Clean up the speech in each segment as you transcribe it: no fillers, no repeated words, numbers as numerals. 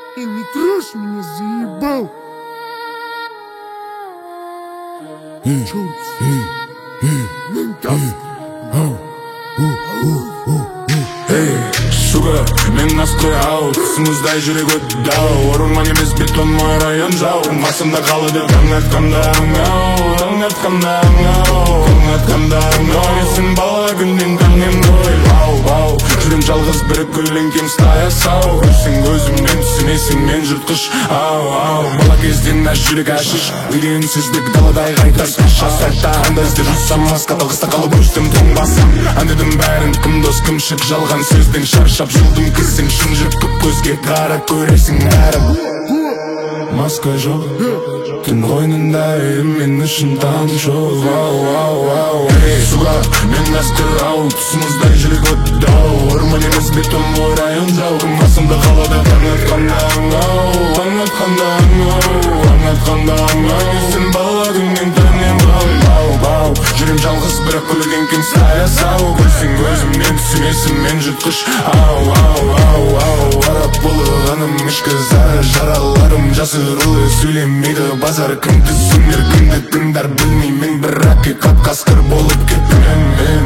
Не трожь меня, заебал. Эй, сука, мен настрой аут, сымыздай жүрек өтті ау. Орынман емес бетон мой район жау. Басымда қалады таң атқанда аңау, таң атқанда аңау, таң атқанда аңау. Есін бала күннен таңнен ғой, бау жүрем жалғыз бір көлеңкем стая сау. Көрсең көзімнен түсінесің мен жыртқыш, ау бала кезден әш жүрек әшіш. Үйренсіздік даладай қайтар қаша сәтті анда іздеп жүрсам маска тағыста қалып өстім тоң басам. Әндедім бәрін кім дос кім шық жалған сөздің шаршап жылдың кізсің шын жүріп көп көзге қарап көресің әрім. Маска жоқ, түн қойнында мен үшін таң жоқ, ей суға мен мәскір ау, тұсымыздай жүрек өтті ау. Орман емес бетон мой район жау. Басымда қалады таң атқанда аңау, таң атқанда аңау, таң атқанда аңау. Есін бала күннен тәнен бау жүрем жалғыз бірақ көлеңкем стая сау. Көрсең өзімнен түсінесің мен жыртқыш, ау арап болғаным ішкі зары жараларым жасырулы сөйлемейді базар. Кім түсінер кімді тыңдар білмеймін, бір ақиқат қасқыр болып кеттім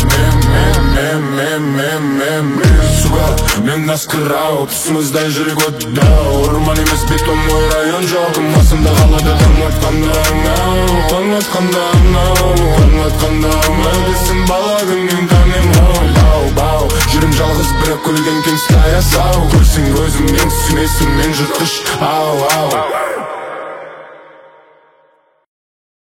мен суға мен насқыр ау, тұсымыздай жүрек өтті ау. Орман емес бетон мой район жоқ. Басымда қалады таң атқанда аңау, таң атқанда аңау, таң атқанда аңау. Десін бала күннен тәнем бау жүрем жалғыз бірақ көлеңкем стая сау. Көрсең өзіңнен түсінесің мен жыртқыш,